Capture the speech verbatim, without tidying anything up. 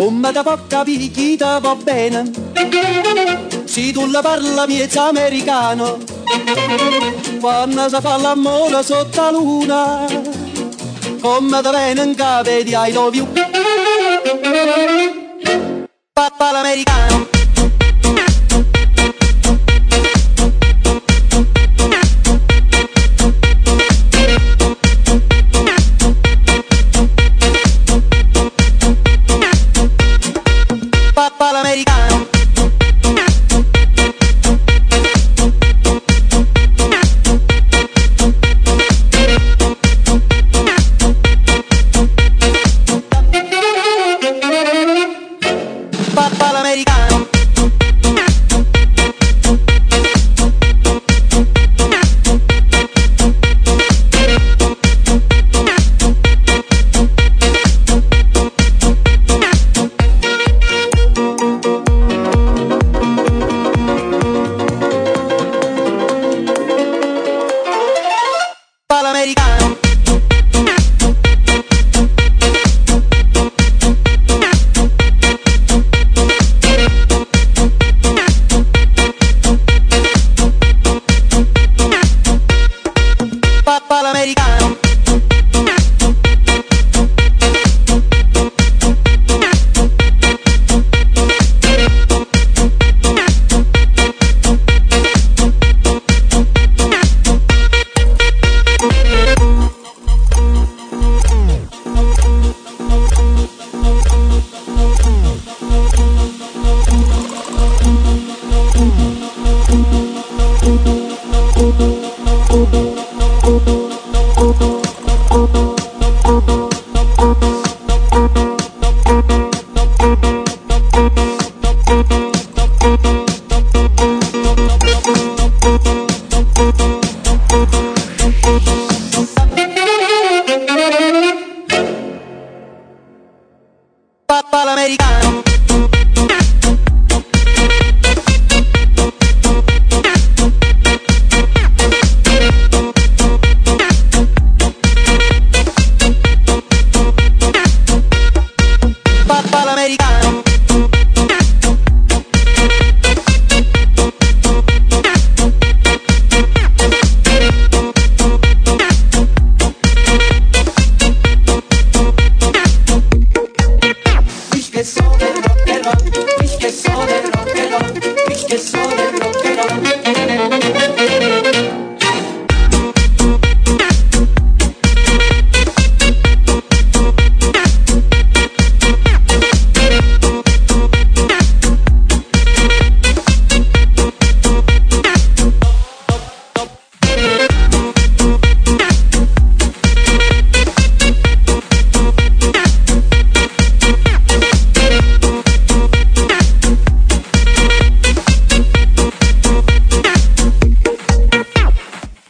Come da può capire chi te va bene, se tu la parla miezza americano, quando si fa l'amore sotto la luna, come da viene in capo di I love you. Papà l'americano. Papà l'americano. Papà l'americano. L'americano. Papà l'americano. Papà l'americano. Papà l'americano. Ich que so de rock and roll, ich que so de rock and roll, ich que so